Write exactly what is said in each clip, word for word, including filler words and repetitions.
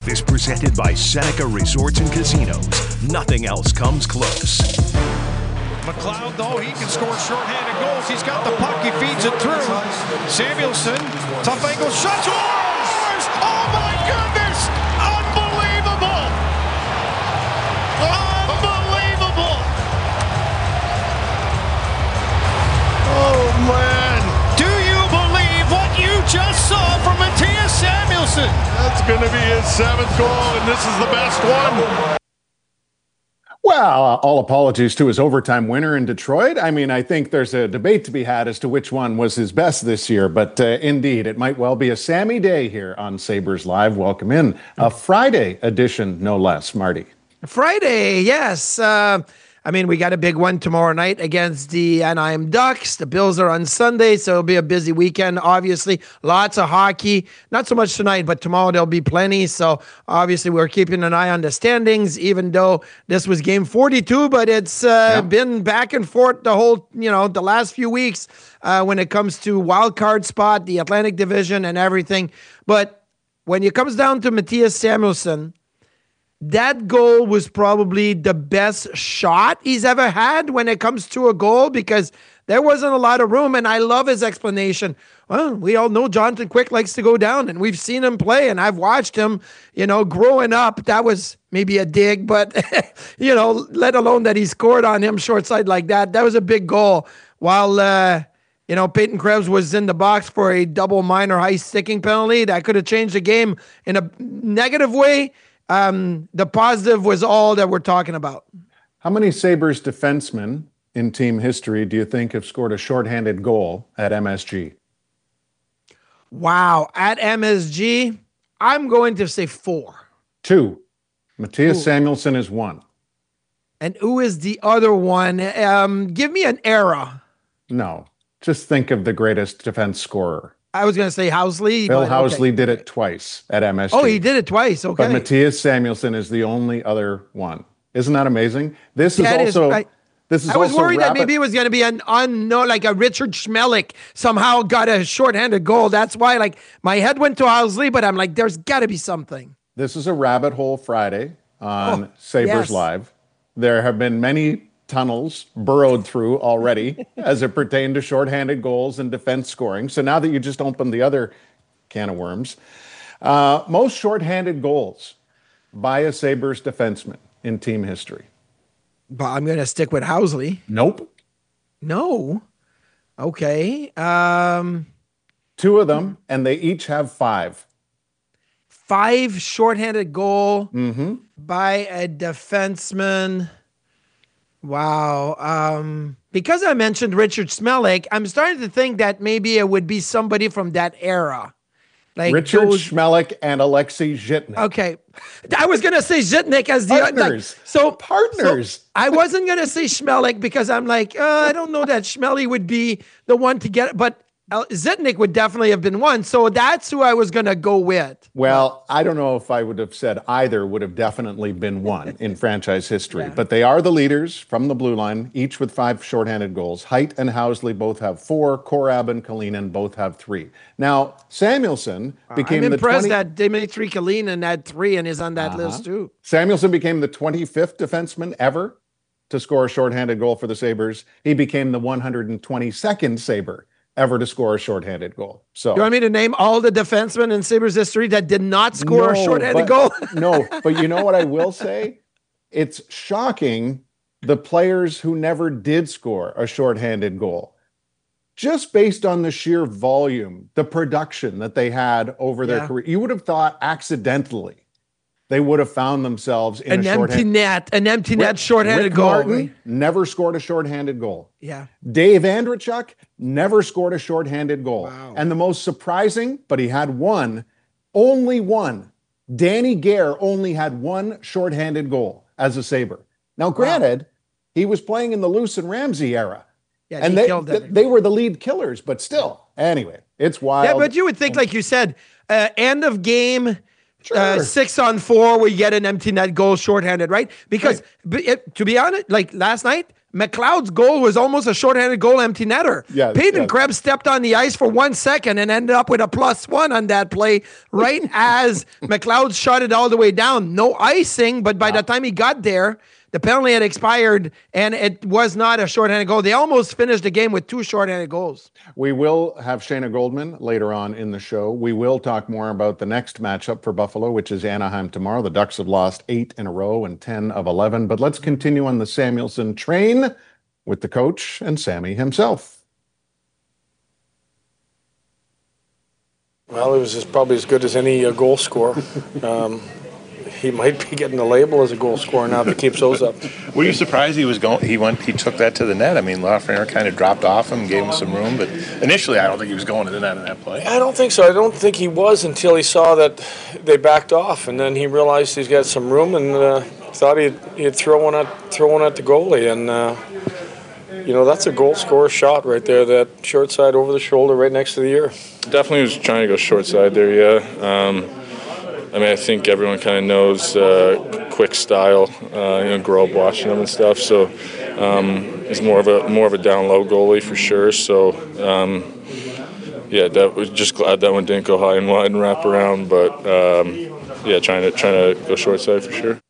Is presented by Seneca Resorts and Casinos. Nothing else comes close. McLeod, though, he can score shorthanded goals. He's got the puck. He feeds it through. Samuelson, tough angle shot. Scores! Oh, my goodness! Unbelievable! Unbelievable! Oh, man. Do you believe what you just saw from Mattias Samuelsson? That's going to be his seventh goal, and this is the best one. Well, uh, all apologies to his overtime winner in Detroit. I mean, I think there's a debate to be had as to which one was his best this year, but uh, indeed, it might well be a Sammy day here on Sabres Live. Welcome in. A Friday edition, no less. Marty. Friday, yes. Uh, I mean, we got a big one tomorrow night against the Anaheim Ducks. The Bills are on Sunday, so it'll be a busy weekend, obviously. Lots of hockey. Not so much tonight, but tomorrow there'll be plenty. So, obviously, we're keeping an eye on the standings, even though this was game forty-two, but it's uh, yeah. been back and forth the whole, you know, the last few weeks uh, when it comes to wild card spot, the Atlantic Division, and everything. But when it comes down to Mattias Samuelsson, that goal was probably the best shot he's ever had when it comes to a goal, because there wasn't a lot of room. And I love his explanation. Well, we all know Jonathan Quick likes to go down, and we've seen him play, and I've watched him, you know, growing up. That was maybe a dig, but, you know, let alone that he scored on him short side like that. That was a big goal. While, uh, you know, Peyton Krebs was in the box for a double minor high sticking penalty. That could have changed the game in a negative way. Um, the positive was all that we're talking about. How many Sabres defensemen in team history do you think have scored a shorthanded goal at M S G? Wow. At M S G, I'm going to say four. Two. Mattias Samuelsson is one. And who is the other one? Um, give me an era. No. Just think of the greatest defense scorer. I was going to say Housley. Bill Housley okay. did it twice at M S G. Oh, he did it twice. Okay. But Mattias Samuelsson is the only other one. Isn't that amazing? This is that also... Is, I, this is I was also worried rapid. that maybe it was going to be an unknown, like a Richard Schmelik somehow got a shorthanded goal. That's why, like, my head went to Housley, but I'm like, there's got to be something. This is a rabbit hole Friday on oh, Sabres yes. Live. There have been many tunnels burrowed through already as it pertained to shorthanded goals and defense scoring. So now that you just opened the other can of worms, uh, most shorthanded goals by a Sabres defenseman in team history. But I'm going to stick with Housley. Nope. No. Okay. Um, Two of them, and they each have five. Five shorthanded goal mm-hmm. by a defenseman. Wow. Um, because I mentioned Richard Schmelik, I'm starting to think that maybe it would be somebody from that era. Like Richard those... Schmelik and Alexei Zhitnik. Okay. I was going to say Zhitnik as the... Partners. Like, so Partners. So I wasn't going to say Schmelik because I'm like, uh, I don't know that Schmelik would be the one to get it. But Zhitnik would definitely have been one. So that's who I was going to go with. Well, I don't know if I would have said either would have definitely been one in franchise history. Yeah. But they are the leaders from the blue line, each with five shorthanded goals. Height and Housley both have four. Korab and Kalinin both have three. Now, Samuelsson became I'm the impressed twenty that Dmitry Kalinin had three and is on that uh-huh. list too. Samuelsson became the twenty-fifth defenseman ever to score a shorthanded goal for the Sabres. He became the one hundred twenty-second Sabre ever to score a shorthanded goal. So, you want me to name all the defensemen in Sabres history that did not score no, a shorthanded but, goal? No, but you know what I will say? It's shocking the players who never did score a shorthanded goal. Just based on the sheer volume, the production that they had over their yeah. career, you would have thought accidentally they would have found themselves in an a empty shorthanded net, an empty net shorthanded Rick goal. Martin never scored a shorthanded goal. Yeah. Dave Andreychuk never scored a shorthanded goal. Wow. And the most surprising, but he had one, only one. Danny Gare only had one shorthanded goal as a Sabre. Now, granted, wow. he was playing in the Luce and Ramsey era. Yeah, and he they, killed th- they were the lead killers, but still. Anyway, it's wild. Yeah, but you would think, like you said, uh, end of game, Sure. Uh, six on four, we get an empty net goal shorthanded, right? Because right. b- it, to be honest, like last night, McLeod's goal was almost a shorthanded goal empty netter. Yes, Peyton yes. Krebs stepped on the ice for one second and ended up with a plus one on that play right as McLeod shot it all the way down. No icing, but by wow. the time he got there, the penalty had expired, and it was not a shorthanded goal. They almost finished the game with two shorthanded goals. We will have Shayna Goldman later on in the show. We will talk more about the next matchup for Buffalo, which is Anaheim tomorrow. The Ducks have lost eight in a row and ten of eleven. But let's continue on the Samuelsson train with the coach and Sammy himself. Well, it was just probably as good as any uh, goal scorer. Um, He might be getting the label as a goal scorer now if he keeps those up. Were you surprised he was going? He went. He took that to the net. I mean, Lafreniere kind of dropped off him, gave him some room, but initially, I don't think he was going to the net in that play. I don't think so. I don't think he was until he saw that they backed off, and then he realized he's got some room and uh, thought he'd, he'd throw one at throw one at the goalie, and uh, you know that's a goal scorer shot right there. That short side over the shoulder, right next to the ear. Definitely was trying to go short side there. Yeah. Um, I mean, I think everyone kind of knows uh, Quick style. Uh, you know, grew up watching them and stuff. So um, he's more of a more of a down low goalie for sure. So um, yeah, that was just glad that one didn't go high and wide and wrap around. But um, yeah, trying to trying to go short side for sure.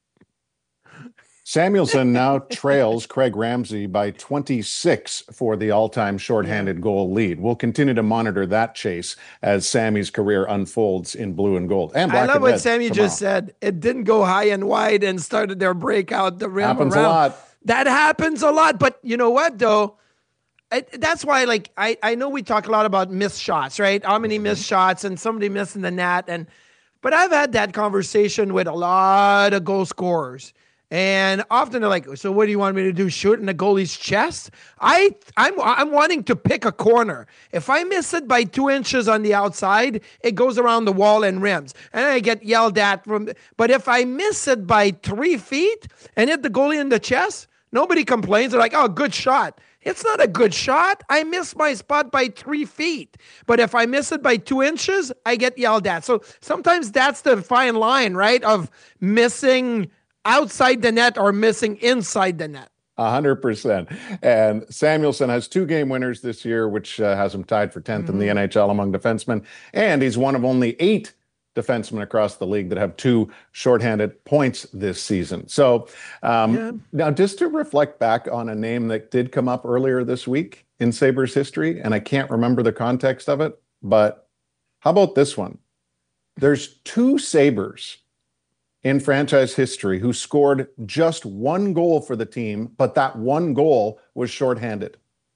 Samuelsson now trails Craig Ramsay by twenty-six for the all-time shorthanded goal lead. We'll continue to monitor that chase as Sammy's career unfolds in blue and gold. And black I love and what red Sammy tomorrow. just said. It didn't go high and wide and started their breakout the rim Happens around. a lot. That happens a lot. But you know what, though? It, that's why, like, I, I know we talk a lot about missed shots, right? How many missed shots and somebody missing the net. And but I've had that conversation with a lot of goal scorers. And often they're like, so what do you want me to do? Shoot in the goalie's chest? I, I'm, I'm wanting to pick a corner. If I miss it by two inches on the outside, it goes around the wall and rims. And I get yelled at from, but if I miss it by three feet and hit the goalie in the chest, nobody complains. They're like, oh, good shot. It's not a good shot. I missed my spot by three feet. But if I miss it by two inches, I get yelled at. So sometimes that's the fine line, right? Of missing outside the net or missing inside the net. A hundred percent. And Samuelsson has two game winners this year, which uh, has him tied for tenth mm-hmm. in the N H L among defensemen. And he's one of only eight defensemen across the league that have two shorthanded points this season. So um, yeah. now just to reflect back on a name that did come up earlier this week in Sabres history, and I can't remember the context of it, but how about this one? There's two Sabres in franchise history who scored just one goal for the team, but that one goal was shorthanded.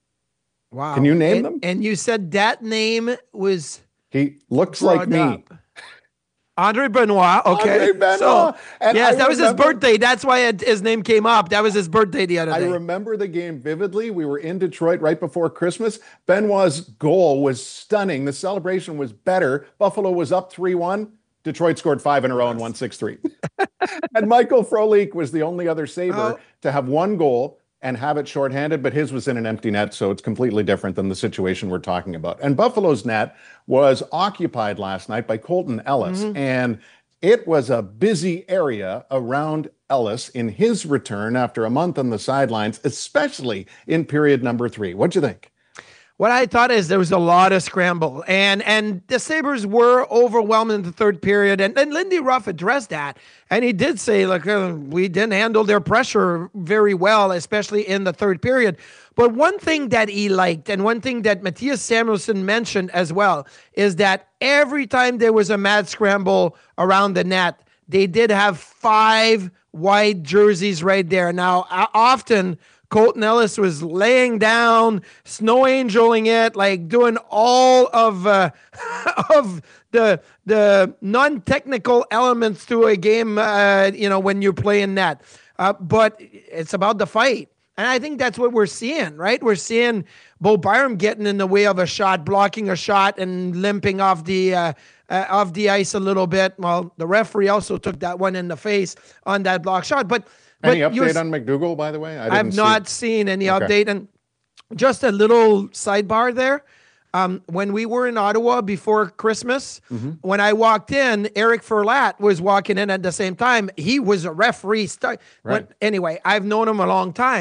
Wow. Can you name and, them? And you said that name was... He looks like me. Up. Andre Benoit. Okay. Andre Benoit. So, and yes, I that was remember, his birthday. That's why it, his name came up. That was his birthday the other day. I remember the game vividly. We were in Detroit right before Christmas. Benoit's goal was stunning. The celebration was better. Buffalo was up three one. Detroit scored five in a row and won six three. And Michael Frolik was the only other Sabre oh. to have one goal and have it shorthanded, but his was in an empty net, so it's completely different than the situation we're talking about. And Buffalo's net was occupied last night by Colton Ellis, mm-hmm. and it was a busy area around Ellis in his return after a month on the sidelines, especially in period number three. What'd you think? What I thought is there was a lot of scramble, and and the Sabres were overwhelmed in the third period, and, and Lindy Ruff addressed that, and he did say, like, uh, we didn't handle their pressure very well, especially in the third period. But one thing that he liked, and one thing that Matthias Samuelsson mentioned as well, is that every time there was a mad scramble around the net, they did have five white jerseys right there. Now, often Colton Ellis was laying down, snow angeling it, like doing all of uh, of the the non-technical elements to a game. Uh, you know, when you're playing net, uh, but it's about the fight, and I think that's what we're seeing. Right, we're seeing Bo Byram getting in the way of a shot, blocking a shot, and limping off the uh, uh, off the ice a little bit. Well, the referee also took that one in the face on that block shot, but. Any But update on McDougall, by the way? I I've not see seen any okay. update. And just a little sidebar there. Um, when we were in Ottawa before Christmas, mm-hmm. when I walked in, Eric Ferlat was walking in at the same time. He was a referee. Start, right. when, anyway, I've known him a long time.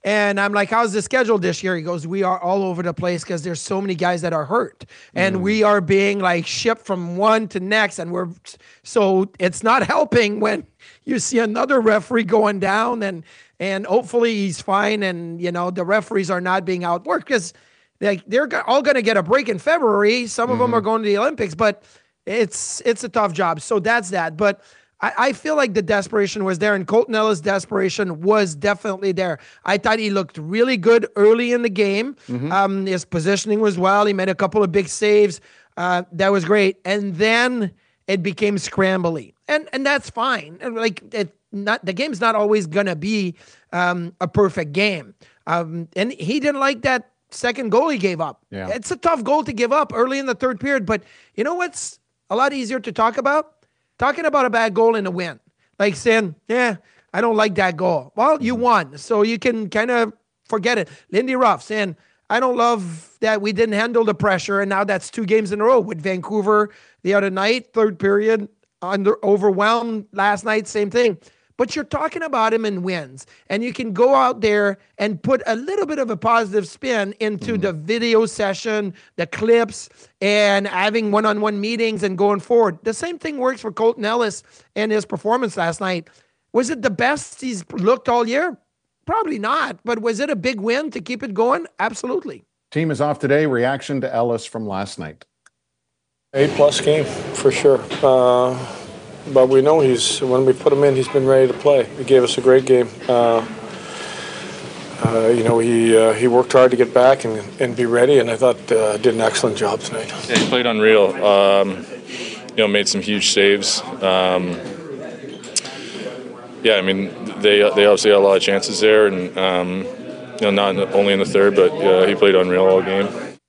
And I'm like, how's the schedule this year? He goes, we are all over the place because there's so many guys that are hurt. And mm. we are being like shipped from one to next. And we're, so it's not helping when you see another referee going down and, and hopefully he's fine. And, you know, the referees are not being outworked because like they're all going to get a break in February. Some of mm-hmm. them are going to the Olympics, but it's, it's a tough job. So that's that. But I, I feel like the desperation was there, and Colton Ellis' desperation was definitely there. I thought he looked really good early in the game. Mm-hmm. Um, his positioning was well. He made a couple of big saves. Uh, that was great. And then it became scrambly, and and that's fine. And like it, not the game's not always gonna be um, a perfect game. Um, and he didn't like that second goal he gave up. Yeah. It's a tough goal to give up early in the third period. But you know what's a lot easier to talk about? Talking about a bad goal in a win. Like saying, yeah, I don't like that goal. Well, you won, so you can kind of forget it. Lindy Ruff saying, I don't love that we didn't handle the pressure, and now that's two games in a row with Vancouver the other night, third period, under overwhelmed last night, same thing. But you're talking about him in wins, and you can go out there and put a little bit of a positive spin into mm. the video session, the clips, and having one-on-one meetings and going forward. The same thing works for Colton Ellis and his performance last night. Was it the best he's looked all year? Probably not, but was it a big win to keep it going? Absolutely. Team is off today. Reaction to Ellis from last night. A-plus game, for sure. Uh... But we know he's, when we put him in, he's been ready to play. He gave us a great game. Uh, uh, you know, he uh, he worked hard to get back and, and be ready, and I thought uh, did an excellent job tonight. Yeah, he played unreal. Um, you know, made some huge saves. Um, yeah, I mean, they they obviously had a lot of chances there, and um, you know, not only in the third, but uh, he played unreal all game.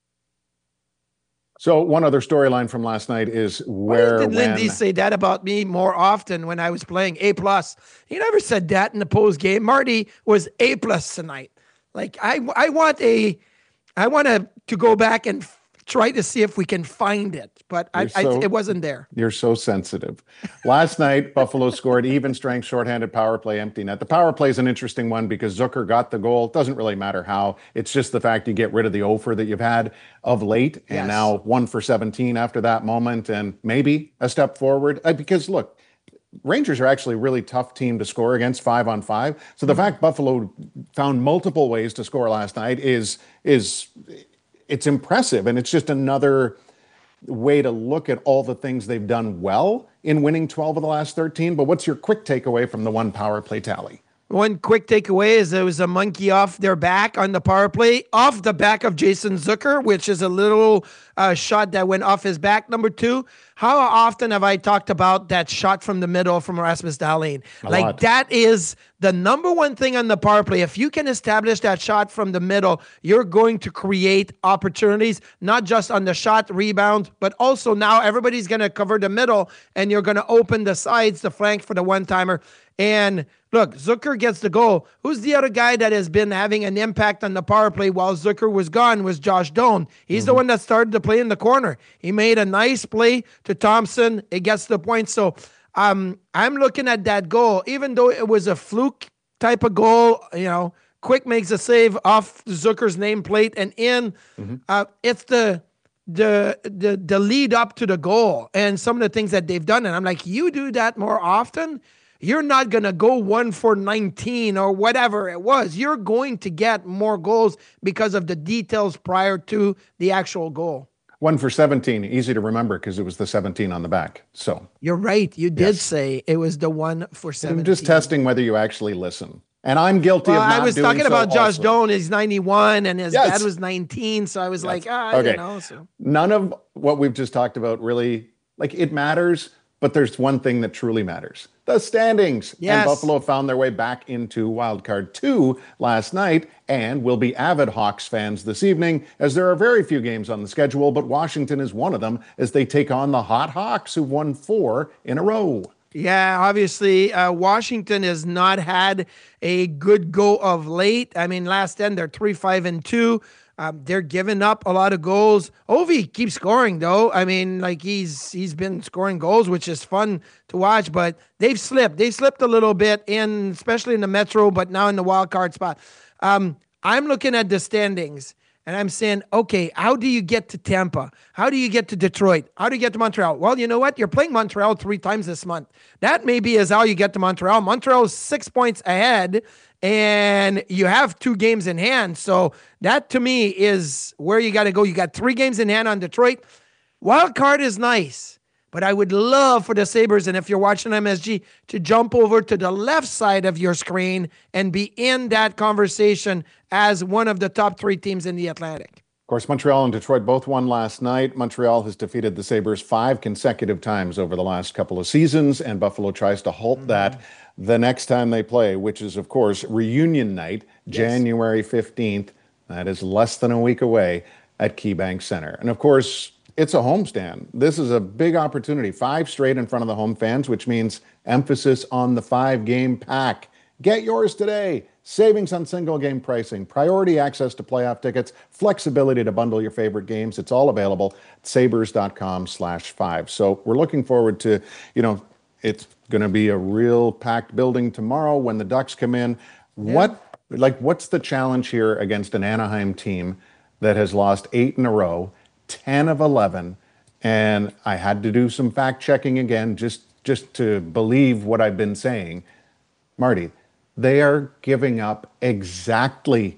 So one other storyline from last night is where Why did when... Lindy say that about me more often when I was playing A plus? He never said that in the post game. Marty was A plus tonight. Like I, I want a, I want to to go back and f- try to see if we can find it, but I, so, I, it wasn't there. You're so sensitive. Last night, Buffalo scored even strength shorthanded power play empty net. The power play is an interesting one because Zucker got the goal. It doesn't really matter how. It's just the fact you get rid of the offer that you've had of late, and yes. now one for seventeen after that moment, and maybe a step forward. Because look, Rangers are actually a really tough team to score against five on five. So the mm-hmm. fact Buffalo found multiple ways to score last night is is. It's impressive, and it's just another way to look at all the things they've done well in winning twelve of the last thirteen. But what's your quick takeaway from the one power play tally? One quick takeaway is there was a monkey off their back on the power play, off the back of Jason Zucker, which is a little uh, shot that went off his back. Number two, how often have I talked about that shot from the middle from Rasmus Dahlin? A like lot. That is the number one thing on the power play. If you can establish that shot from the middle, you're going to create opportunities, not just on the shot rebound, but also now everybody's going to cover the middle and you're going to open the sides, the flank for the one-timer. And look, Zucker gets the goal. Who's the other guy that has been having an impact on the power play while Zucker was gone was Josh Doan. He's mm-hmm. the one that started to play in the corner. He made a nice play to Thompson. It gets the point. So um, I'm looking at that goal, even though it was a fluke type of goal, you know, Quick makes a save off Zucker's nameplate and in. Mm-hmm. Uh, it's the the the the lead up to the goal and some of the things that they've done. And I'm like, you do that more often, you're not going to go one for nineteen or whatever it was. You're going to get more goals because of the details prior to the actual goal. One for seventeen, easy to remember because it was the seventeen on the back. So you're right. You did yes. say it was the one for seventeen. I'm just testing whether you actually listen. And I'm guilty well, of not I was doing talking so about Josh also. Doan. He's ninety-one and his yes. dad was nineteen. So I was yes. like, ah, okay. you know. So. None of what we've just talked about really, like, it matters, but there's one thing that truly matters. The standings. Yes. And Buffalo found their way back into wildcard two last night and will be avid Hawks fans this evening, as there are very few games on the schedule, but Washington is one of them as they take on the hot Hawks, who've won four in a row. Yeah, obviously, uh, Washington has not had a good go of late. I mean, last end, they're three, five, and two. Um, they're giving up a lot of goals. Ovi keeps scoring though. I mean, like he's he's been scoring goals, which is fun to watch. But they've slipped. They slipped a little bit in, especially in the Metro, but now in the wild card spot. Um, I'm looking at the standings. And I'm saying, okay, how do you get to Tampa? How do you get to Detroit? How do you get to Montreal? Well, you know what? You're playing Montreal three times this month. That maybe is how you get to Montreal. Montreal is six points ahead, and you have two games in hand. So that, to me, is where you got to go. You got three games in hand on Detroit. Wild card is nice, but I would love for the Sabres, and if you're watching M S G, to jump over to the left side of your screen and be in that conversation as one of the top three teams in the Atlantic. Of course, Montreal and Detroit both won last night. Montreal has defeated the Sabres five consecutive times over the last couple of seasons, and Buffalo tries to halt mm-hmm. that the next time they play, which is, of course, reunion night, yes. January fifteenth. That is less than a week away at KeyBank Center. And, of course, it's a homestand. This is a big opportunity. Five straight in front of the home fans, which means emphasis on the five-game pack. Get yours today. Savings on single-game pricing, priority access to playoff tickets, flexibility to bundle your favorite games. It's all available at sabres.com slash five. So we're looking forward to, you know, it's going to be a real packed building tomorrow when the Ducks come in. Yeah. What, like, what's the challenge here against an Anaheim team that has lost eight in a row, ten of eleven, and I had to do some fact checking again just just to believe what I've been saying. Marty, they are giving up exactly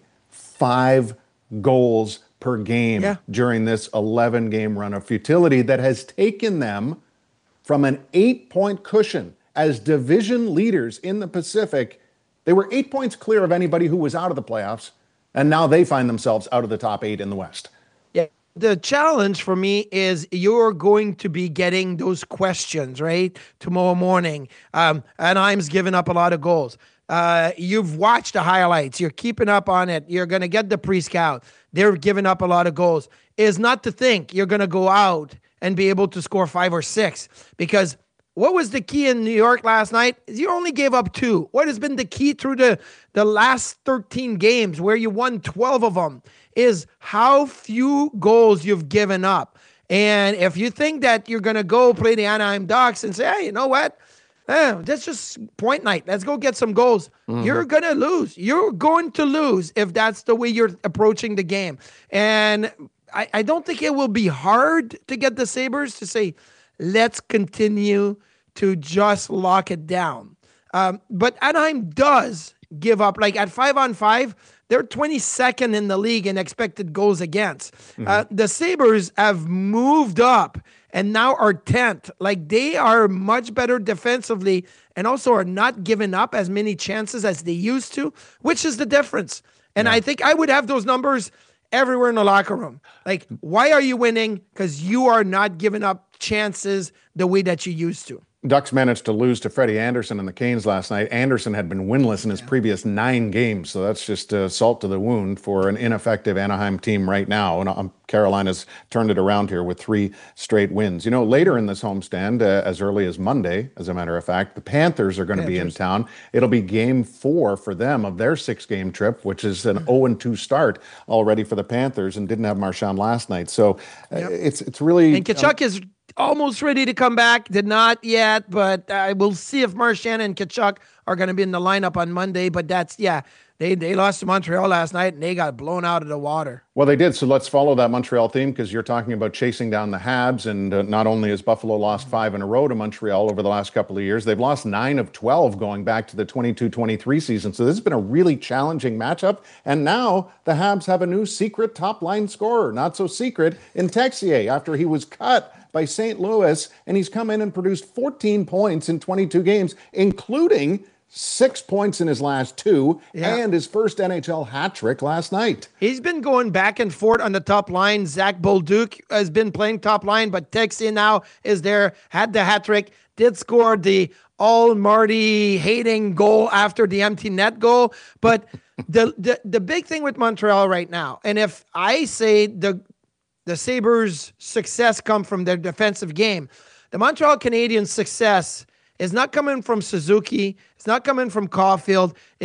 five goals per game yeah. during this eleven game run of futility that has taken them from an eight-point cushion as division leaders in the Pacific. They were eight points clear of anybody who was out of the playoffs, and now they find themselves out of the top eight in the West. Yeah. The challenge for me is you're going to be getting those questions, right, tomorrow morning. Um, Anaheim's given up a lot of goals. Uh, you've watched the highlights. You're keeping up on it. You're going to get the pre-scout. They're giving up a lot of goals. Is not to think you're going to go out and be able to score five or six. Because what was the key in New York last night? You only gave up two. What has been the key through the, the last thirteen games where you won twelve of them is how few goals you've given up. And if you think that you're going to go play the Anaheim Ducks and say, hey, you know what? Eh, that's just point night. Let's go get some goals. Mm-hmm. You're going to lose. You're going to lose if that's the way you're approaching the game. And I, I don't think it will be hard to get the Sabres to say, let's continue to just lock it down. Um, but Anaheim does give up. Like at five on five, they're twenty-second in the league in expected goals against. Mm-hmm. Uh, the Sabres have moved up and now are tenth. Like they are much better defensively and also are not giving up as many chances as they used to, which is the difference. And yeah. I think I would have those numbers everywhere in the locker room. Like, why are you winning? Because you are not giving up chances the way that you used to. Ducks managed to lose to Freddie Anderson and the Canes last night. Anderson had been winless in his yeah. previous nine games, so that's just uh, salt to the wound for an ineffective Anaheim team right now. And um, Carolina's turned it around here with three straight wins. You know, later in this homestand, uh, as early as Monday, as a matter of fact, the Panthers are going to be in town. It'll be game four for them of their six-game trip, which is an oh and two start already for the Panthers, and didn't have Marchand last night. So uh, yep. it's it's really... And Tkachuk um, is... almost ready to come back. Did not yet, but I uh, will see if Marchand and Tkachuk are going to be in the lineup on Monday. But that's, yeah, they they lost to Montreal last night, and they got blown out of the water. Well, they did. So let's follow that Montreal theme, because you're talking about chasing down the Habs. And uh, not only has Buffalo lost five in a row to Montreal over the last couple of years, they've lost nine of twelve going back to the twenty-two twenty-three season. So this has been a really challenging matchup. And now the Habs have a new secret top-line scorer, not so secret, in Texier, after he was cut by Saint Louis, and he's come in and produced fourteen points in twenty-two games, including six points in his last two, yeah. and his first N H L hat trick last night. He's been going back and forth on the top line. Zach Bolduc has been playing top line, but Texier now is there, had the hat trick, did score the all Marty hating goal after the empty net goal. But the, the the big thing with Montreal right now, and if I say the The Sabres' success come from their defensive game, the Montreal Canadiens' success is not coming from Suzuki. It's not coming from Caulfield. Is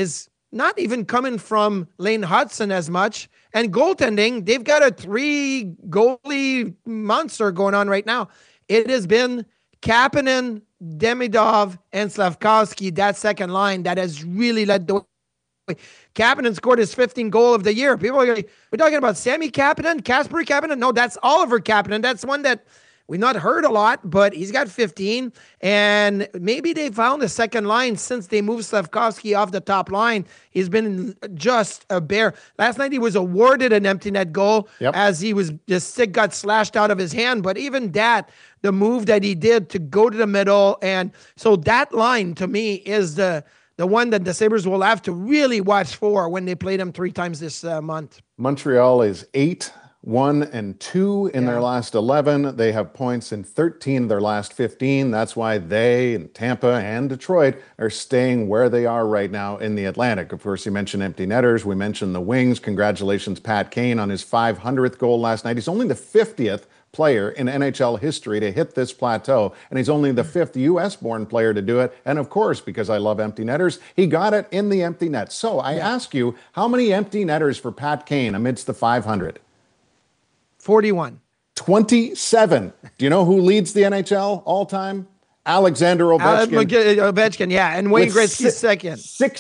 not even coming from Lane Hudson as much. And goaltending, they've got a three goalie monster going on right now. It has been Kapanen, Demidov, and Slavkovsky, that second line, that has really led the way. Kapanen scored his fifteenth goal of the year. People are going, we're talking about Sammy Kapanen, Kasper Kapanen. No, that's Oliver Kapanen. That's one that we've not heard a lot, but he's got fifteen. And maybe they found a second line since they moved Slavkovsky off the top line. He's been just a bear. Last night he was awarded an empty net goal yep. as he was, the stick got slashed out of his hand. But even that, the move that he did to go to the middle. And so that line to me is the the one that the Sabres will have to really watch for when they play them three times this uh, month. Montreal is eight, one, and two in yeah. their last eleven. They have points in thirteen of their last fifteen. That's why they and Tampa and Detroit are staying where they are right now in the Atlantic. Of course, you mentioned empty netters. We mentioned the Wings. Congratulations, Pat Kane, on his five hundredth goal last night. He's only the fiftieth player in N H L history to hit this plateau, and he's only the fifth U S-born player to do it. And of course, because I love empty netters, he got it in the empty net. So I yeah. ask you, how many empty netters for Pat Kane amidst the five hundred? forty-one. twenty-seven. Do you know who leads the N H L all time? Alexander Ovechkin. Ovechkin, yeah, and Wayne Gretzky's second.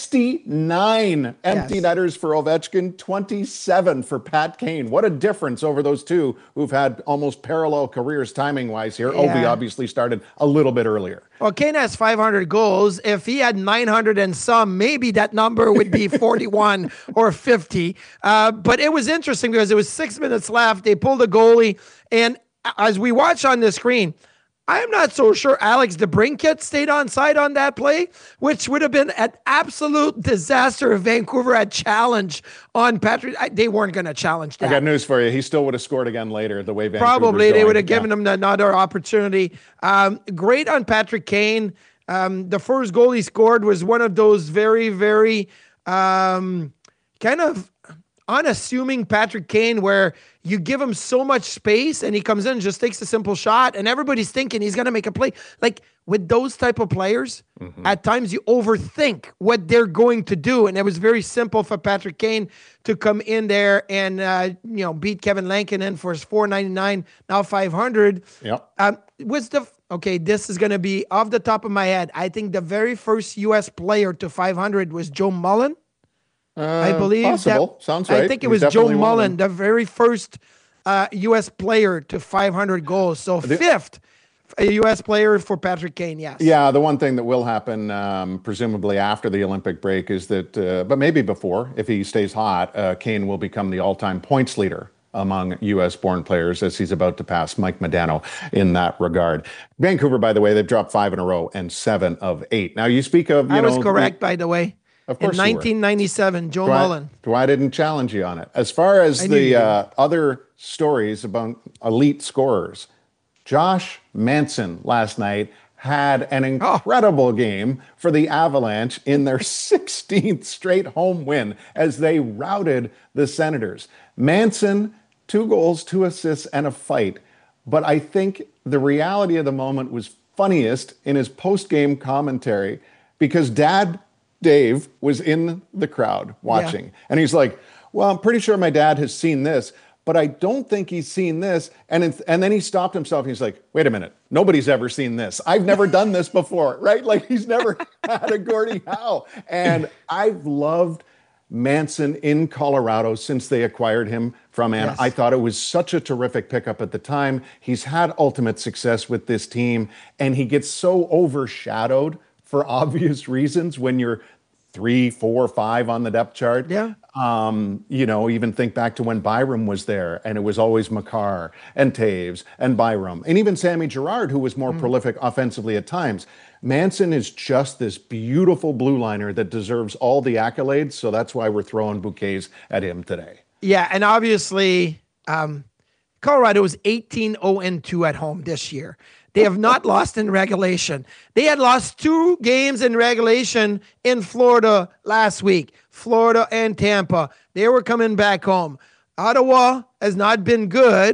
sixty-nine empty yes. netters for Ovechkin, twenty-seven for Pat Kane. What a difference over those two who've had almost parallel careers timing-wise here. Yeah. Ovi obviously started a little bit earlier. Well, Kane has five hundred goals. If he had nine hundred and some, maybe that number would be forty-one or fifty. Uh, but it was interesting because it was six minutes left. They pulled a goalie, and as we watch on the screen, I'm not so sure Alex DeBrincat stayed on side on that play, which would have been an absolute disaster if Vancouver had challenged on Patrick. I, they weren't going to challenge that. I got news for you. He still would have scored again later, the way Vancouver's Probably. going. They would have given yeah. him another opportunity. Um, great on Patrick Kane. Um, the first goal he scored was one of those very, very um, kind of unassuming Patrick Kane where you give him so much space and he comes in and just takes a simple shot and everybody's thinking he's going to make a play. Like with those type of players, mm-hmm. at times you overthink what they're going to do. And it was very simple for Patrick Kane to come in there and, uh, you know, beat Kevin Lankinen for his four ninety-nine, now five hundred. Yep. Um, was the, okay, this is going to be off the top of my head. I think the very first U S player to five hundred was Joe Mullen. Uh, I believe possible. that, Sounds right. I think it was Joe Mullen, the very first uh, U S player to five hundred goals. So the, fifth a U S player for Patrick Kane, yes. Yeah, the one thing that will happen, um, presumably after the Olympic break, is that, uh, but maybe before, if he stays hot, uh, Kane will become the all-time points leader among U S-born players, as he's about to pass Mike Modano in that regard. Vancouver, by the way, they've dropped five in a row and seven of eight. Now, you speak of, you I know... was correct, the, by the way. Of course, in nineteen ninety-seven, Joe Dwy, Mullen. Dwy didn't challenge you on it. As far as the uh, other stories about elite scorers, Josh Manson last night had an incredible oh. game for the Avalanche in their sixteenth straight home win as they routed the Senators. Manson, two goals, two assists, and a fight. But I think the reality of the moment was funniest in his post-game commentary because Dad Dave was in the crowd watching. Yeah. And he's like, well, I'm pretty sure my dad has seen this, but I don't think he's seen this. And it's, and then he stopped himself. And he's like, wait a minute. Nobody's ever seen this. I've never done this before, right? Like he's never had a Gordie Howe. And I've loved Manson in Colorado since they acquired him from Anaheim. Yes. I thought it was such a terrific pickup at the time. He's had ultimate success with this team, and he gets so overshadowed for obvious reasons when you're three, four, five on the depth chart. Yeah. Um, you know, even think back to when Byram was there and it was always Makar and Taves and Byram and even Sammy Girard, who was more mm. prolific offensively at times. Manson is just this beautiful blue liner that deserves all the accolades. So that's why we're throwing bouquets at him today. Yeah. And obviously, um, Colorado was eighteen oh two at home this year. They have not lost in regulation. They had lost two games in regulation in Florida last week. Florida and Tampa. They were coming back home. Ottawa has not been good.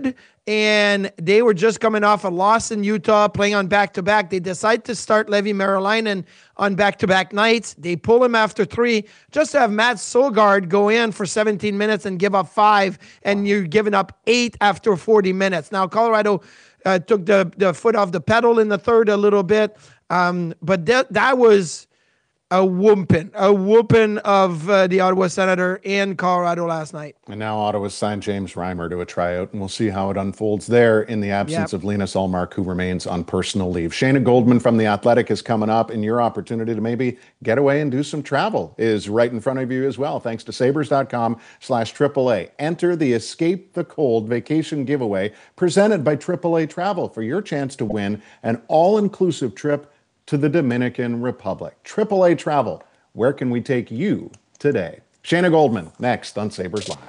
and they were just coming off a loss in Utah, playing on back-to-back. They decide to start Levi Merilainen on back-to-back nights. They pull him after three just to have Matt Sogard go in for seventeen minutes and give up five, and you're giving up eight after forty minutes. Now, Colorado uh, took the, the foot off the pedal in the third a little bit, um, but that, that was a whooping, a whooping of uh, the Ottawa Senator in Colorado last night. And now Ottawa signed James Reimer to a tryout, and we'll see how it unfolds there in the absence yep. of Linus Ullmark, who remains on personal leave. Shayna Goldman from The Athletic is coming up, and your opportunity to maybe get away and do some travel is right in front of you as well, thanks to sabres.com slash AAA. Enter the Escape the Cold vacation giveaway presented by triple A Travel for your chance to win an all-inclusive trip to the Dominican Republic. triple A Travel, where can we take you today? Shayna Goldman, next on Sabres Live.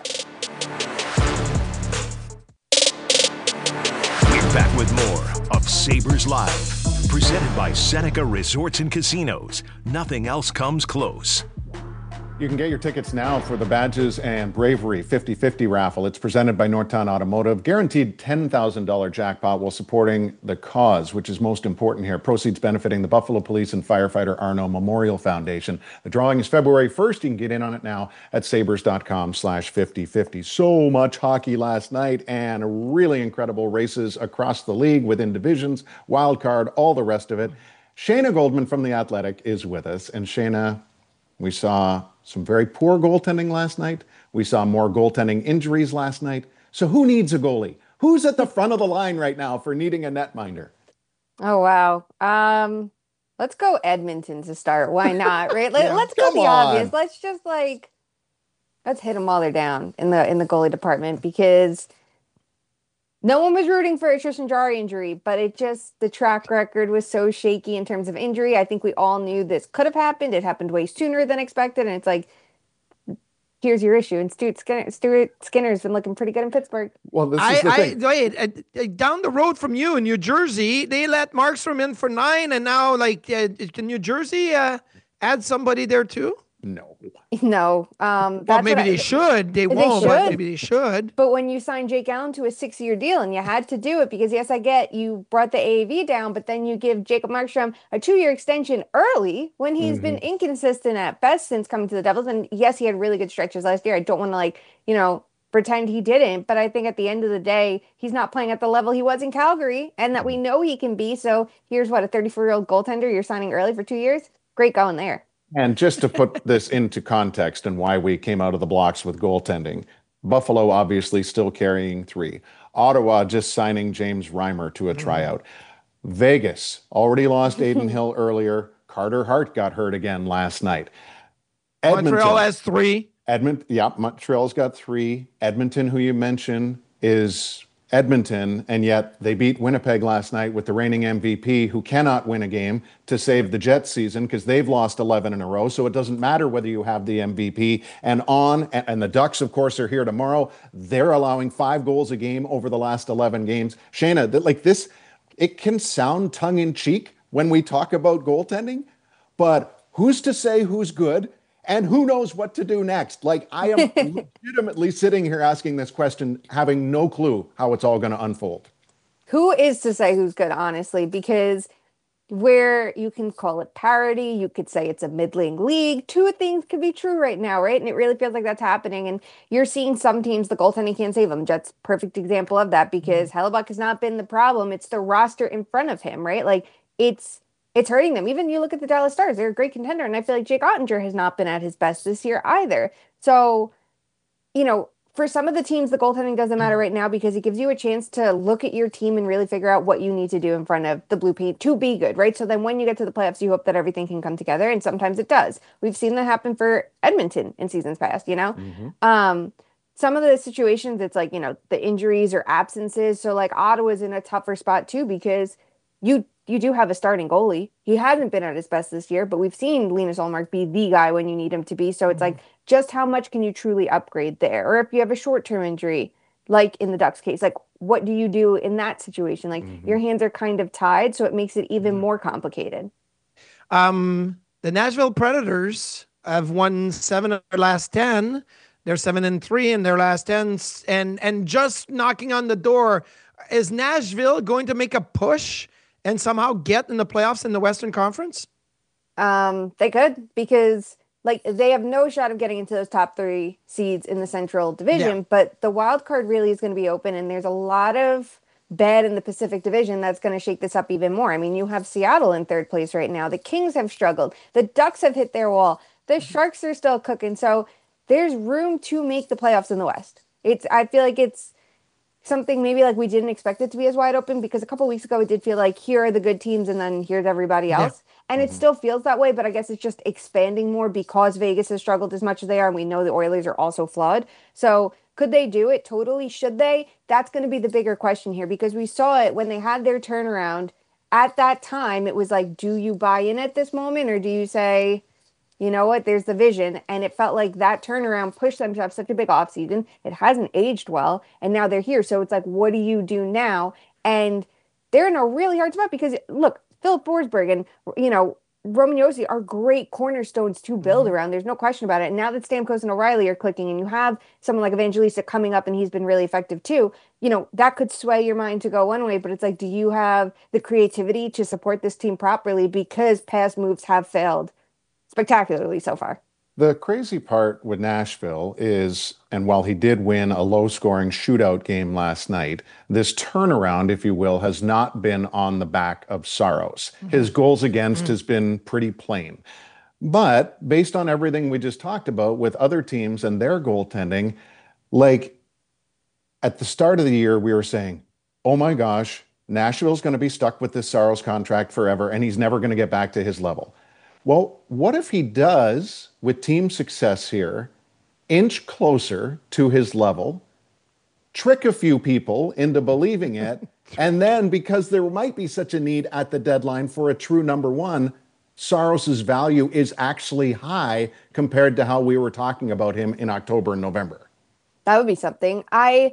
We're back with more of Sabres Live, presented by Seneca Resorts and Casinos. Nothing else comes close. You can get your tickets now for the Badges and Bravery fifty fifty raffle. It's presented by Northtown Automotive. Guaranteed ten thousand dollars jackpot while supporting the cause, which is most important here. Proceeds benefiting the Buffalo Police and Firefighter Arno Memorial Foundation. The drawing is February first. You can get in on it now at sabres.com slash 5050. So much hockey last night and really incredible races across the league within divisions, wild card, all the rest of it. Shayna Goldman from The Athletic is with us. And Shayna, we saw some very poor goaltending last night. We saw more goaltending injuries last night. So who needs a goalie? Who's at the front of the line right now for needing a netminder? Oh, wow. Um, let's go Edmonton to start. Why not, right? Let, yeah, let's go the on. obvious. Let's just like, let's hit them while they're down in the in the goalie department, because no one was rooting for a Tristan Jarry injury, but it just, the track record was so shaky in terms of injury. I think we all knew this could have happened. It happened way sooner than expected. And it's like, here's your issue. And Stuart, Skinner, Stuart Skinner's been looking pretty good in Pittsburgh. Well, this is I, the thing. I, wait, uh, down the road from you in New Jersey, they let Markstrom in for nine. And now, like, uh, can New Jersey uh, add somebody there too? No. No. Um, well, maybe they I, should. They, they won't, should. but maybe they should. But when you signed Jake Allen to a six-year deal, and you had to do it because, yes, I get you brought the A A V down, but then you give Jacob Markstrom a two-year extension early when he's mm-hmm. been inconsistent at best since coming to the Devils. And yes, he had really good stretches last year. I don't want to, like, you know, pretend he didn't, but I think at the end of the day, he's not playing at the level he was in Calgary and that we know he can be. So here's what, a thirty-four-year-old goaltender you're signing early for two years? Great going there. And just to put this into context and why we came out of the blocks with goaltending, Buffalo obviously still carrying three. Ottawa just signing James Reimer to a tryout. Vegas already lost Aiden Hill earlier. Carter Hart got hurt again last night. Edmonton, Montreal has three. Edmonton, yeah, Montreal's got three. Edmonton, who you mentioned, is Edmonton, and yet they beat Winnipeg last night with the reigning M V P, who cannot win a game to save the Jets season because they've lost eleven in a row. So it doesn't matter whether you have the M V P and on, and the Ducks, of course, are here tomorrow. They're allowing five goals a game over the last eleven games. Shayna, like this, it can sound tongue-in-cheek when we talk about goaltending, but who's to say who's good? And who knows what to do next? Like, I am legitimately sitting here asking this question, having no clue how it's all going to unfold. Who is to say who's good, honestly? Because where you can call it parity, you could say it's a middling league. Two things could be true right now, right? And it really feels like that's happening. And you're seeing some teams, the goaltending can't save them. Jets, perfect example of that, because mm-hmm. Hellebuyck has not been the problem. It's the roster in front of him, right? Like, it's It's hurting them. Even you look at the Dallas Stars, they're a great contender. And I feel like Jake Ottinger has not been at his best this year either. So, you know, for some of the teams, the goaltending doesn't matter right now because it gives you a chance to look at your team and really figure out what you need to do in front of the Blue Paint to be good, right? So then when you get to the playoffs, you hope that everything can come together. And sometimes it does. We've seen that happen for Edmonton in seasons past, you know? Mm-hmm. Um, some of the situations, it's like, you know, the injuries or absences. So like Ottawa's in a tougher spot too because you you do have a starting goalie. He hasn't been at his best this year, but we've seen Linus Ullmark be the guy when you need him to be. So it's like, just how much can you truly upgrade there? Or if you have a short-term injury, like in the Ducks case, like what do you do in that situation? Like mm-hmm. your hands are kind of tied, so it makes it even mm-hmm. more complicated. Um, the Nashville Predators have won seven of their last ten. They're seven and three in their last ten, and and just knocking on the door is Nashville going to make a push and somehow get in the playoffs in the Western Conference? Um, they could, because like they have no shot of getting into those top three seeds in the Central Division, yeah. but the wild card really is going to be open, and there's a lot of bad in the Pacific Division that's going to shake this up even more. I mean, you have Seattle in third place right now. The Kings have struggled. The Ducks have hit their wall. The Sharks are still cooking. So there's room to make the playoffs in the West. It's, I feel like it's something maybe like we didn't expect it to be as wide open, because a couple weeks ago it did feel like here are the good teams and then here's everybody else. Yeah. And mm-hmm. it still feels that way, but I guess it's just expanding more because Vegas has struggled as much as they are. And we know the Oilers are also flawed. So could they do it? Totally. Should they? That's going to be the bigger question here, because we saw it when they had their turnaround. At that time, it was like, do you buy in at this moment, or do you say, you know what, there's the vision? And it felt like that turnaround pushed them to have such a big offseason. It hasn't aged well, and now they're here. So it's like, what do you do now? And they're in a really hard spot because, look, Philip Forsberg and, you know, Roman Josi are great cornerstones to build mm-hmm. around. There's no question about it. And now that Stamkos and O'Reilly are clicking, and you have someone like Evangelista coming up and he's been really effective too, you know, that could sway your mind to go one way, but it's like, do you have the creativity to support this team properly? Because past moves have failed spectacularly so far. The crazy part with Nashville is, and while he did win a low-scoring shootout game last night, this turnaround, if you will, has not been on the back of Saros. Mm-hmm. His goals against mm-hmm. has been pretty plain. But based on everything we just talked about with other teams and their goaltending, like at the start of the year, we were saying, oh my gosh, Nashville's going to be stuck with this Saros contract forever, and he's never going to get back to his level. Well, what if he does, with team success here, inch closer to his level, trick a few people into believing it, and then because there might be such a need at the deadline for a true number one, Saros's value is actually high compared to how we were talking about him in October and November. That would be something. I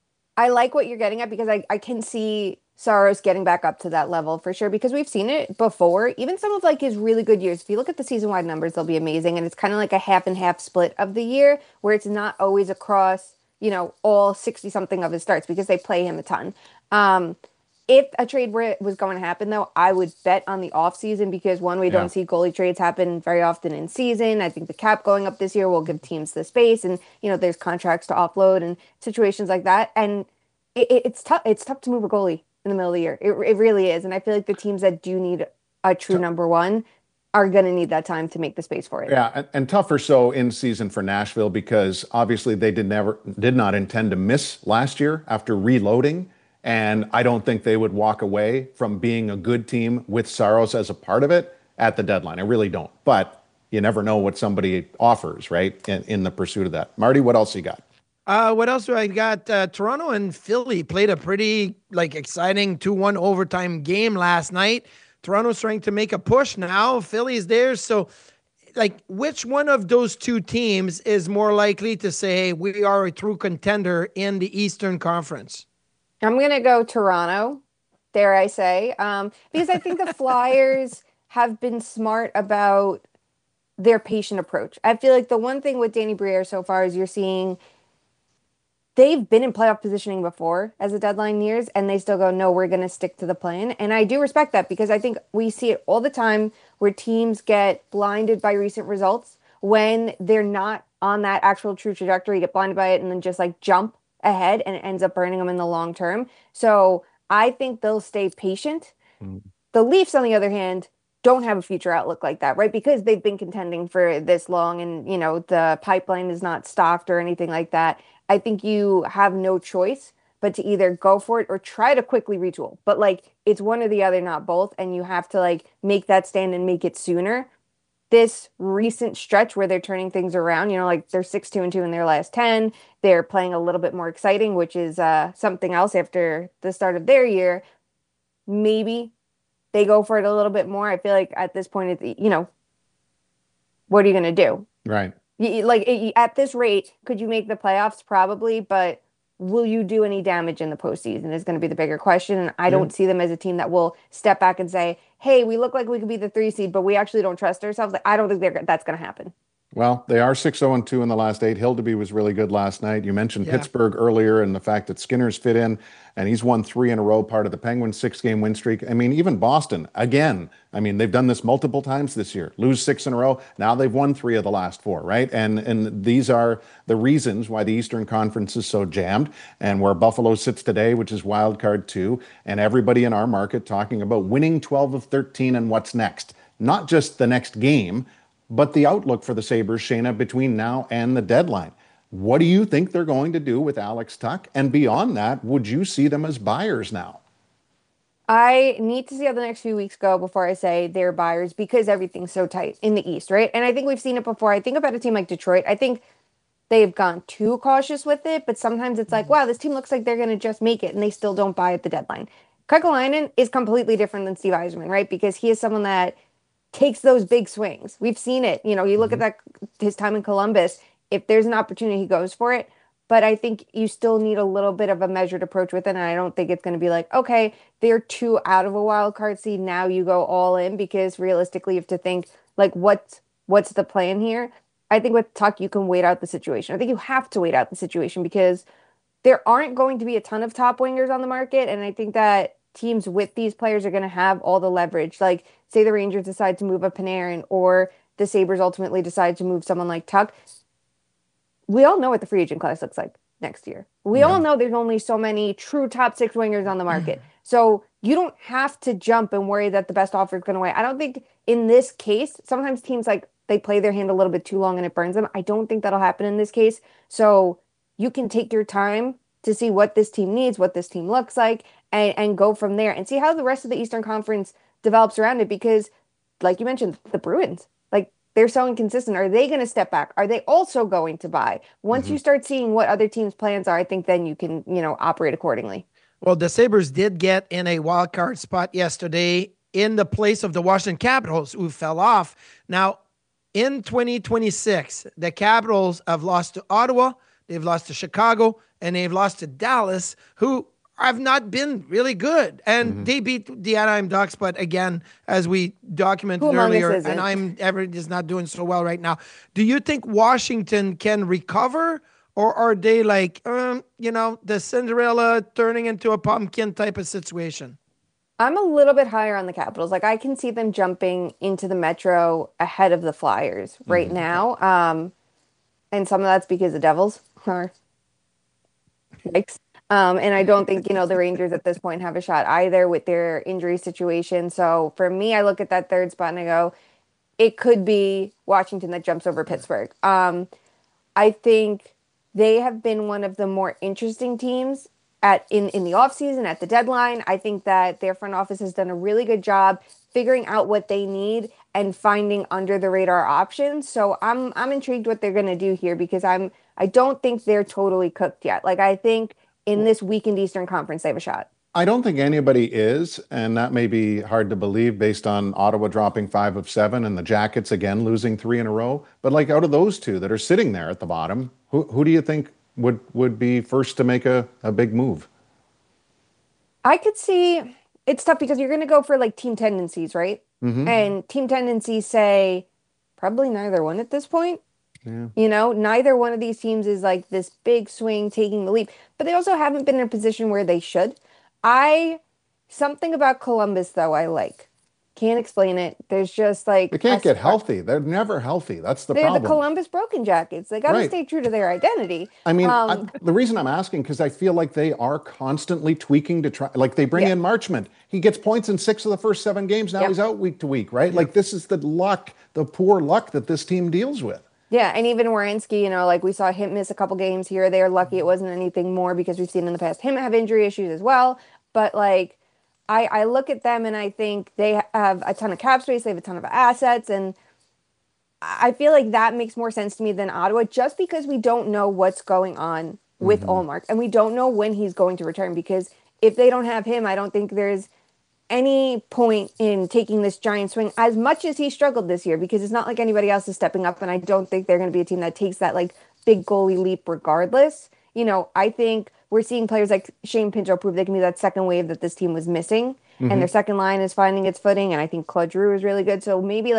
I like what you're getting at, because I, I can see Saros getting back up to that level for sure, because we've seen it before. Even some of like his really good years, if you look at the season-wide numbers, they'll be amazing. And it's kind of like a half and half split of the year, where it's not always across, you know, all sixty something of his starts, because they play him a ton. Um, if a trade were, was going to happen, though, I would bet on the offseason, because one, we yeah. don't see goalie trades happen very often in season. I think the cap going up this year will give teams the space, and, you know, there's contracts to offload and situations like that. And it, it, it's tough. It's tough to move a goalie in the middle of the year. It, it really is. And I feel like the teams that do need a true number one are going to need that time to make the space for it. Yeah, and, and tougher so in season for Nashville, because obviously they did never did not intend to miss last year after reloading. And I don't think they would walk away from being a good team with Saros as a part of it at the deadline. I really don't. But you never know what somebody offers, right, in, in the pursuit of that. Marty, what else you got? Uh, what else do I got? Uh, Toronto and Philly played a pretty like exciting two one overtime game last night. Toronto's trying to make a push now. Philly's there. So, like, which one of those two teams is more likely to say, hey, we are a true contender in the Eastern Conference? I'm going to go Toronto, dare I say, um, because I think the Flyers have been smart about their patient approach. I feel like the one thing with Danny Briere so far is you're seeing they've been in playoff positioning before as the deadline nears, and they still go, no, we're going to stick to the plan. And I do respect that, because I think we see it all the time where teams get blinded by recent results when they're not on that actual true trajectory, get blinded by it, and then just like jump ahead, and it ends up burning them in the long term. So I think they'll stay patient. Mm. The Leafs, on the other hand, don't have a future outlook like that, right? Because they've been contending for this long, and, you know, the pipeline is not stocked or anything like that. I think you have no choice but to either go for it or try to quickly retool. But like, it's one or the other, not both. And you have to like make that stand and make it sooner. This recent stretch where they're turning things around, you know, like they're six, two and two in their last ten. They're playing a little bit more exciting, which is uh, something else after the start of their year. Maybe they go for it a little bit more. I feel like at this point, it's, you know, what are you going to do? Right. Like at this rate, could you make the playoffs? Probably, but will you do any damage in the postseason is going to be the bigger question. And I don't yeah. see them as a team that will step back and say, hey, we look like we could be the three seed, but we actually don't trust ourselves. Like, I don't think they're, that's going to happen. Well, they are six oh two in the last eight. Hildeby was really good last night. You mentioned Yeah. Pittsburgh earlier and the fact that Skinner's fit in, and he's won three in a row, part of the Penguins' six-game win streak. I mean, even Boston, again, I mean, they've done this multiple times this year. Lose six in a row. Now they've won three of the last four, right? And and these are the reasons why the Eastern Conference is so jammed, and where Buffalo sits today, which is wild card two, and everybody in our market talking about winning twelve of thirteen and what's next. Not just the next game, but the outlook for the Sabres, Shayna, between now and the deadline. What do you think they're going to do with Alex Tuch? And beyond that, would you see them as buyers now? I need to see how the next few weeks go before I say they're buyers, because everything's so tight in the East, right? And I think we've seen it before. I think about a team like Detroit. I think they've gone too cautious with it, but sometimes it's like, wow, this team looks like they're going to just make it, and they still don't buy at the deadline. Kekalainen is completely different than Steve Yzerman, right? Because he is someone that takes those big swings. We've seen it. You know, you look mm-hmm. at that his time in Columbus. If there's an opportunity, he goes for it. But I think you still need a little bit of a measured approach with it. And I don't think it's going to be like, okay, they're two out of a wild card seed. Now you go all in, because realistically, you have to think like, what's what's the plan here? I think with Tuch, you can wait out the situation. I think you have to wait out the situation, because there aren't going to be a ton of top wingers on the market. And I think that teams with these players are going to have all the leverage. Like, say the Rangers decide to move a Panarin, or the Sabres ultimately decide to move someone like Tuch. We all know what the free agent class looks like next year. We yeah. all know there's only so many true top six wingers on the market. So you don't have to jump and worry that the best offer is going to win. I don't think in this case, sometimes teams like they play their hand a little bit too long and it burns them. I don't think that'll happen in this case. So you can take your time to see what this team needs, what this team looks like, and, and go from there and see how the rest of the Eastern Conference develops around it. Because like you mentioned, the Bruins, like, they're so inconsistent. Are they going to step back? Are they also going to buy? Once mm-hmm. you start seeing what other teams' plans are, I think then you can, you know, operate accordingly. Well, the Sabres did get in a wild card spot yesterday in the place of the Washington Capitals, who fell off. Now, in twenty twenty-six, the Capitals have lost to Ottawa, they've lost to Chicago, and they've lost to Dallas, who have not been really good. And mm-hmm. they beat the Anaheim Ducks, but again, as we documented Who earlier, Anaheim Everett is not doing so well right now. Do you think Washington can recover, or are they like, um, you know, the Cinderella turning into a pumpkin type of situation? I'm a little bit higher on the Capitals. Like, I can see them jumping into the Metro ahead of the Flyers right mm-hmm. now. Um, and some of that's because the Devils are yikes. Um, and I don't think, you know, the Rangers at this point have a shot either with their injury situation. So for me, I look at that third spot and I go, it could be Washington that jumps over Pittsburgh. Um, I think they have been one of the more interesting teams at in, in the offseason, at the deadline. I think that their front office has done a really good job figuring out what they need and finding under the radar options. So I'm I'm intrigued what they're going to do here, because I'm I don't think they're totally cooked yet. Like, I think in this weakened Eastern Conference, they have a shot. I don't think anybody is, and that may be hard to believe based on Ottawa dropping five of seven and the Jackets again losing three in a row. But like, out of those two that are sitting there at the bottom, who who do you think would would be first to make a, a big move? I could see it's tough, because you're going to go for like team tendencies, right? Mm-hmm. And team tendencies say probably neither one at this point. Yeah. You know, neither one of these teams is like this big swing taking the leap, but they also haven't been in a position where they should. I, something about Columbus, though, I like. Can't explain it. There's just like... They can't get healthy. They're never healthy. That's the they're problem. They're the Columbus Broken Jackets. They got to right. stay true to their identity. I mean, um, I, the reason I'm asking, because I feel like they are constantly tweaking to try... Like, they bring yeah. in Marchment. He gets points in six of the first seven games. Now yep. he's out week to week, right? Yep. Like, this is the luck, the poor luck that this team deals with. Yeah, and even Werenski, you know, like, we saw him miss a couple games here. They are lucky it wasn't anything more, because we've seen in the past him have injury issues as well. But, like... I, I look at them and I think they have a ton of cap space. They have a ton of assets. And I feel like that makes more sense to me than Ottawa, just because we don't know what's going on with mm-hmm. Ullmark. And we don't know when he's going to return, because if they don't have him, I don't think there's any point in taking this giant swing as much as he struggled this year, because it's not like anybody else is stepping up. And I don't think they're going to be a team that takes that like big goalie leap regardless. You know, I think we're seeing players like Shane Pinto prove they can be that second wave that this team was missing. Mm-hmm. And their second line is finding its footing. And I think Claude Giroux is really good. So maybe like,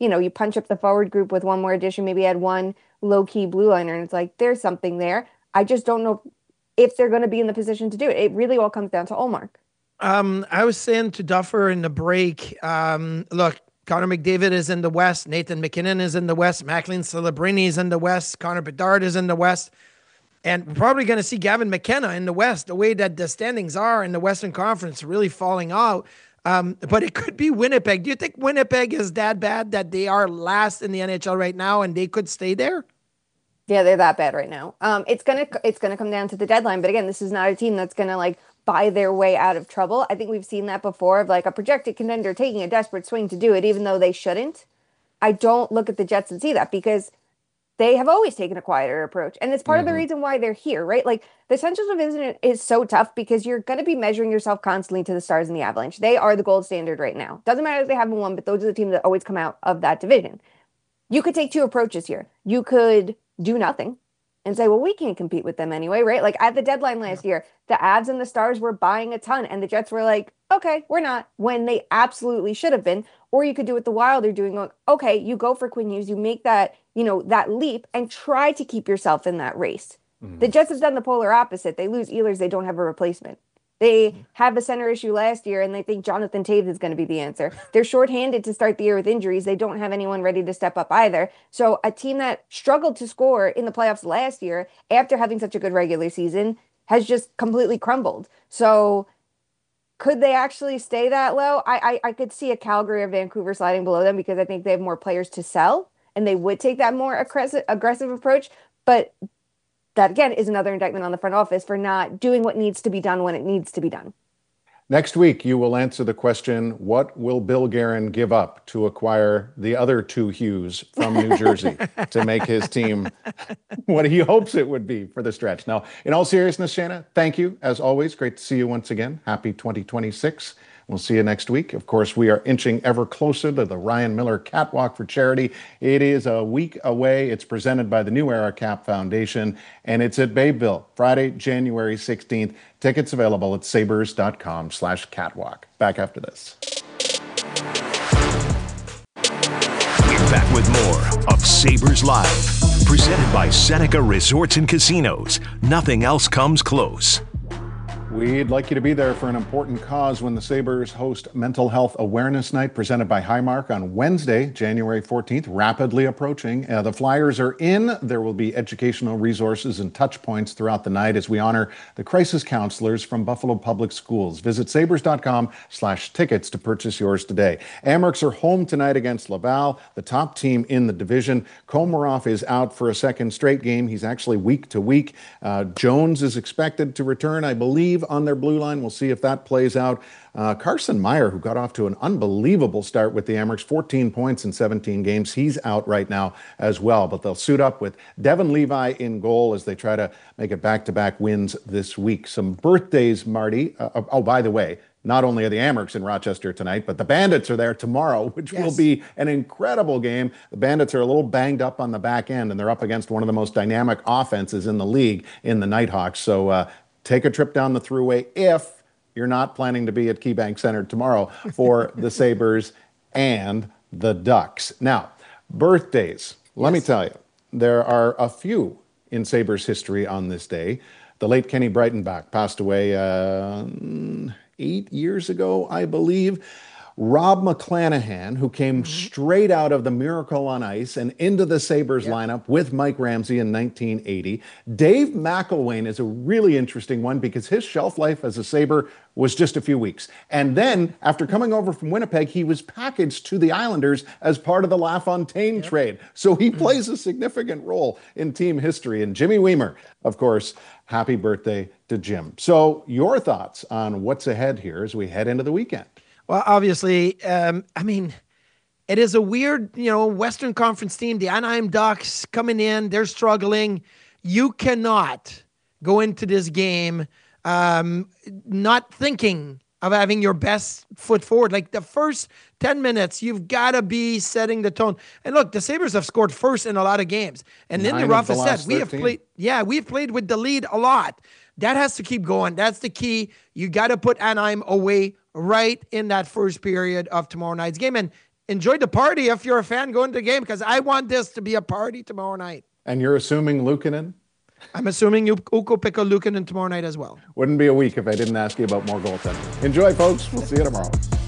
you know, you punch up the forward group with one more addition, maybe add one low-key blue liner, and it's like, there's something there. I just don't know if they're going to be in the position to do it. It really all comes down to Ullmark. Um, I was saying to Duffer in the break, um, look, Connor McDavid is in the West. Nathan McKinnon is in the West. Macklin Celebrini is in the West. Connor Bedard is in the West. And we're probably going to see Gavin McKenna in the West, the way that the standings are in the Western Conference really falling out. Um, but it could be Winnipeg. Do you think Winnipeg is that bad that they are last in the N H L right now and they could stay there? Yeah, they're that bad right now. Um, it's gonna it's gonna come down to the deadline. But again, this is not a team that's gonna like buy their way out of trouble. I think we've seen that before of like a projected contender taking a desperate swing to do it, even though they shouldn't. I don't look at the Jets and see that because they have always taken a quieter approach. And it's part mm-hmm. of the reason why they're here, right? Like the Central Division is so tough because you're going to be measuring yourself constantly to the Stars and the Avalanche. They are the gold standard right now. Doesn't matter if they haven't won, but those are the teams that always come out of that division. You could take two approaches here. You could do nothing and say, well, we can't compete with them anyway, right? Like at the deadline last yeah. year, the Avs and the Stars were buying a ton and the Jets were like, okay, we're not, when they absolutely should have been. Or you could do what the Wild are doing. Going, okay, you go for Quinn Hughes, you make that, you know, that leap and try to keep yourself in that race. Mm-hmm. The Jets have done the polar opposite. They lose Ehlers, they don't have a replacement. They mm-hmm. have a center issue last year and they think Jonathan Toews is going to be the answer. They're shorthanded to start the year with injuries. They don't have anyone ready to step up either. So a team that struggled to score in the playoffs last year after having such a good regular season has just completely crumbled. So could they actually stay that low? I, I I could see a Calgary or Vancouver sliding below them because I think they have more players to sell and they would take that more aggressive aggressive approach. But that, again, is another indictment on the front office for not doing what needs to be done when it needs to be done. Next week, you will answer the question, what will Bill Guerin give up to acquire the other two Hughes from New Jersey to make his team what he hopes it would be for the stretch? Now, in all seriousness, Shayna, thank you. As always, great to see you once again. Happy twenty twenty-six. We'll see you next week. Of course, we are inching ever closer to the Ryan Miller Catwalk for Charity. It is a week away. It's presented by the New Era Cap Foundation, and it's at Bayville, Friday, January sixteenth. Tickets available at sabres.com slash catwalk. Back after this. We're back with more of Sabres Live, presented by Seneca Resorts and Casinos. Nothing else comes close. We'd like you to be there for an important cause when the Sabres host Mental Health Awareness Night presented by Highmark on Wednesday, January fourteenth, rapidly approaching. Uh, the flyers are in. There will be educational resources and touch points throughout the night as we honor the crisis counselors from Buffalo Public Schools. Visit sabres.com slash tickets to purchase yours today. Amerks are home tonight against Laval, the top team in the division. Komarov is out for a second straight game. He's actually week to week. Uh, Jones is expected to return, I believe, on their blue line. We'll see if that plays out. Uh, Carson Meyer, who got off to an unbelievable start with the Amerks, fourteen points in seventeen games. He's out right now as well, but they'll suit up with Devin Levi in goal as they try to make it back-to-back wins this week. Some birthdays, Marty. Uh, oh, by the way, not only are the Amerks in Rochester tonight, but the Bandits are there tomorrow, which yes. will be an incredible game. The Bandits are a little banged up on the back end, and they're up against one of the most dynamic offenses in the league in the Nighthawks. So uh, take a trip down the Thruway if you're not planning to be at KeyBank Center tomorrow for the Sabres and the Ducks. Now, birthdays. Let yes. me tell you, there are a few in Sabres history on this day. The late Kenny Breitenbach passed away uh, eight years ago, I believe. Rob McClanahan, who came mm-hmm. straight out of the Miracle on Ice and into the Sabres yep. lineup with Mike Ramsey in nineteen eighty. Dave McElwain is a really interesting one because his shelf life as a Sabre was just a few weeks. And then, after coming over from Winnipeg, he was packaged to the Islanders as part of the LaFontaine yep. trade. So he mm-hmm. plays a significant role in team history. And Jimmy Weimer, of course, happy birthday to Jim. So your thoughts on what's ahead here as we head into the weekend? Well, obviously, um, I mean, it is a weird, you know, Western Conference team. The Anaheim Ducks coming in, they're struggling. You cannot go into this game um, not thinking of having your best foot forward. Like the first ten minutes, you've got to be setting the tone. And look, the Sabres have scored first in a lot of games. And Lindy Ruff has said, we have played, yeah, we've played with the lead a lot. That has to keep going. That's the key. You got to put Anaheim away right in that first period of tomorrow night's game. And enjoy the party if you're a fan going to the game, because I want this to be a party tomorrow night. And you're assuming Luukkonen? I'm assuming you Ukko-Pekka Luukkonen tomorrow night as well. Wouldn't be a week if I didn't ask you about more goaltending. Enjoy, folks. We'll see you tomorrow.